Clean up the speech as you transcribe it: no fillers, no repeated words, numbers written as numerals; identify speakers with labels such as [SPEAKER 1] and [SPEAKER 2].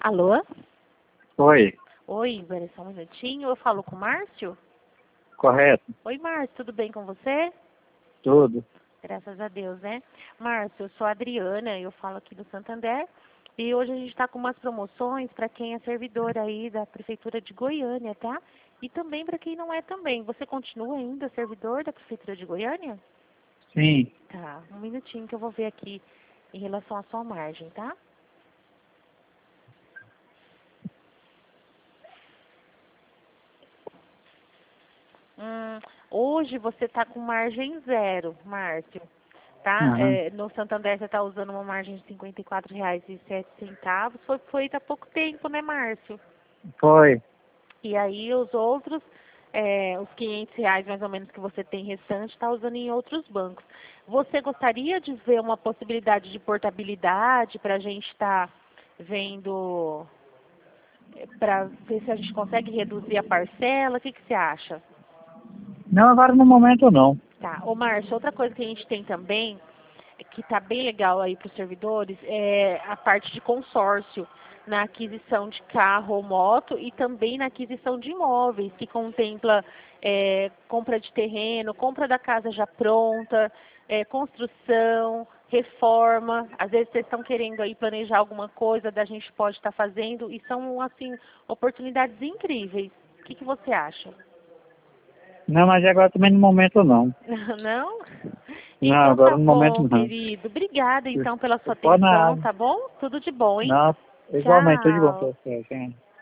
[SPEAKER 1] Alô?
[SPEAKER 2] Oi,
[SPEAKER 1] Oi, espera só um minutinho. Eu falo com o Márcio?
[SPEAKER 2] correto,
[SPEAKER 1] Oi, Márcio, tudo bem com você?
[SPEAKER 2] tudo.
[SPEAKER 1] Graças a Deus, né? Márcio, eu sou a Adriana, eu falo aqui do Santander. E hoje a gente está com umas promoções para quem é servidor aí da Prefeitura de Goiânia, tá? E também para quem não é também. Você continua ainda servidor da Prefeitura de Goiânia?
[SPEAKER 2] Sim,
[SPEAKER 1] Tá, um minutinho que eu vou ver aqui em relação à sua margem, tá? Hoje você está com margem zero, Márcio, tá?
[SPEAKER 2] aham,
[SPEAKER 1] No Santander você está usando uma margem de R$ 54,07. Foi feita há pouco tempo, né, Márcio?
[SPEAKER 2] foi.
[SPEAKER 1] E aí os outros, os R$ 500 mais ou menos que você tem restante, está usando em outros bancos. Você gostaria de ver uma possibilidade de portabilidade para a gente estar vendo, para ver se a gente consegue reduzir a parcela? O que você acha?
[SPEAKER 2] Não, agora no momento não.
[SPEAKER 1] Tá. Ô, Márcio, outra coisa que a gente tem também, que está bem legal aí para os servidores, é a parte de consórcio na aquisição de carro ou moto e também na aquisição de imóveis, que contempla compra de terreno, compra da casa já pronta, construção, reforma. Às vezes vocês estão querendo aí planejar alguma coisa, da gente pode estar fazendo, e são, assim, oportunidades incríveis. O que você acha?
[SPEAKER 2] Não, mas agora também no momento não.
[SPEAKER 1] Não?
[SPEAKER 2] Não,
[SPEAKER 1] Então tá
[SPEAKER 2] agora no momento
[SPEAKER 1] bom,
[SPEAKER 2] não.
[SPEAKER 1] querido. Obrigada então pela sua
[SPEAKER 2] Pode
[SPEAKER 1] atenção,
[SPEAKER 2] nada.
[SPEAKER 1] tá bom? Tudo de bom, hein?
[SPEAKER 2] Não, igualmente, tudo de bom pra
[SPEAKER 1] Tchau.
[SPEAKER 2] você, gente.